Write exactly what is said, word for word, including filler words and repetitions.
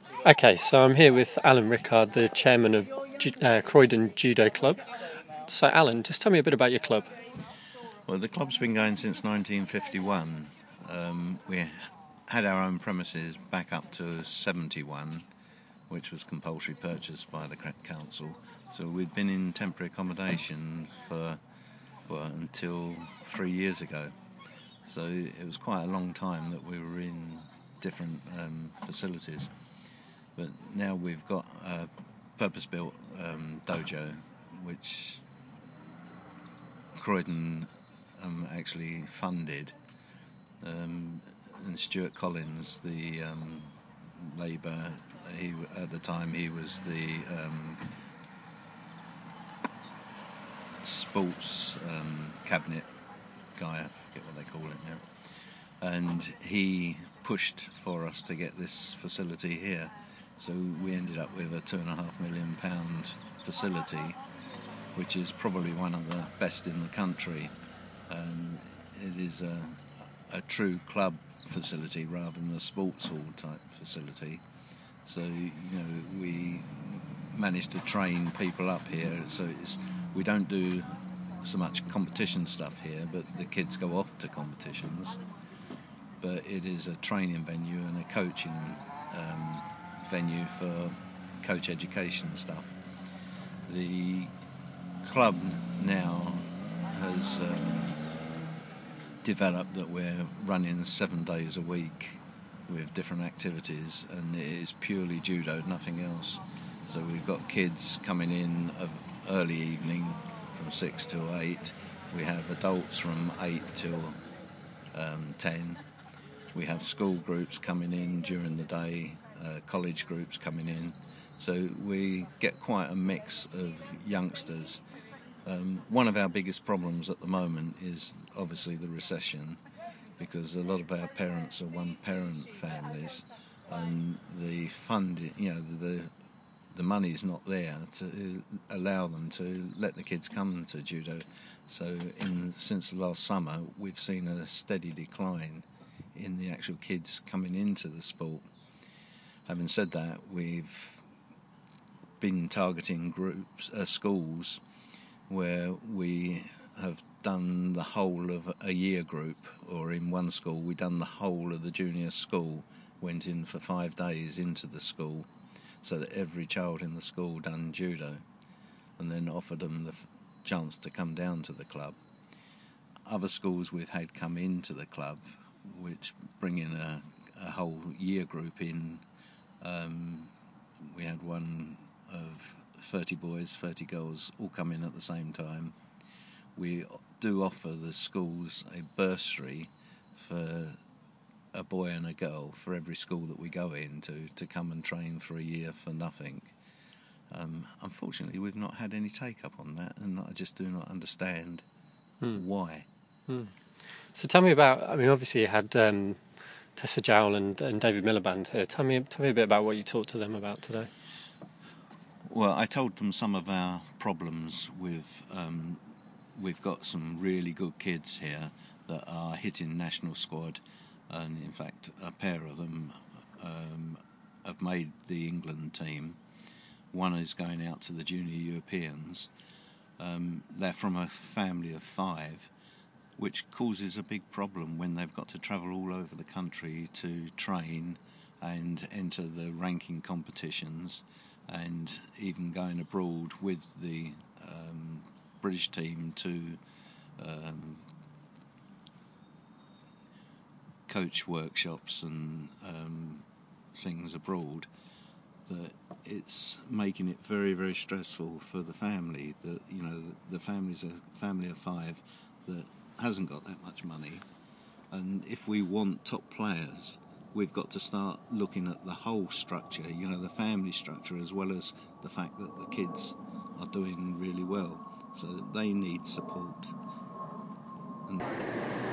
Okay, so I'm here with Alan Rickard, the chairman of Ju- uh, Croydon Judo Club. So, Alan, just tell me a bit about your club. Well, the club's been going since nineteen fifty-one. Um, we had our own premises back up to seventy-one, which was compulsory purchase by the council. So we'd been in temporary accommodation for, well, until three years ago. So it was quite a long time that we were in different um, facilities. But now we've got a purpose-built um, dojo, which Croydon um, actually funded. Um, and Stuart Collins, the um, Labour, he at the time he was the um, sports um, cabinet guy, I forget what they call it now, and he pushed for us to get this facility here. So we ended up with a two and a half million pound facility, which is probably one of the best in the country. Um, it is a, a true club facility rather than a sports hall type facility. So, you know, we managed to train people up here. So it's, we don't do so much competition stuff here, but the kids go off to competitions. But it is a training venue and a coaching um, venue for coach education stuff. The club now has um, developed that we're running seven days a week with different activities, and it is purely judo, nothing else. So we've got kids coming in of early evening from six till eight. We have adults from eight till um, ten. We have school groups coming in during the day, uh, college groups coming in. So we get quite a mix of youngsters. Um, one of our biggest problems at the moment is obviously the recession, because a lot of our parents are one-parent families, and the funding, you know, the the money is not there to allow them to let the kids come to judo. So, in since last summer, we've seen a steady decline in the actual kids coming into the sport. Having said that, we've been targeting groups, uh, schools, where we have done the whole of a year group, or in one school we've done the whole of the junior school, went in for five days into the school, so that every child in the school done judo, and then offered them the f- chance to come down to the club. Other schools we've had come into the club, which bring in a, a whole year group in. Um, we had one of thirty boys, thirty girls, all come in at the same time. We do offer the schools a bursary for a boy and a girl for every school that we go into to come and train for a year for nothing. Um, unfortunately, we've not had any take-up on that, and I just do not understand Hmm. why. Hmm. So tell me about, I mean, obviously you had um, Tessa Jowl and, and David Miliband here. Tell me, tell me a bit about what you talked to them about today. Well, I told them some of our problems with... Um, we've got some really good kids here that are hitting national squad, and in fact a pair of them um, have made the England team. One is going out to the Junior Europeans. Um, they're from a family of five, which causes a big problem when they've got to travel all over the country to train and enter the ranking competitions, and even going abroad with the um, British team to um, coach workshops and um, things abroad. That it's making it very, very stressful for the family. That, you know, the family's a family of five that hasn't got that much money, and if we want top players, we've got to start looking at the whole structure, you know, the family structure, as well as the fact that the kids are doing really well. So they need support. And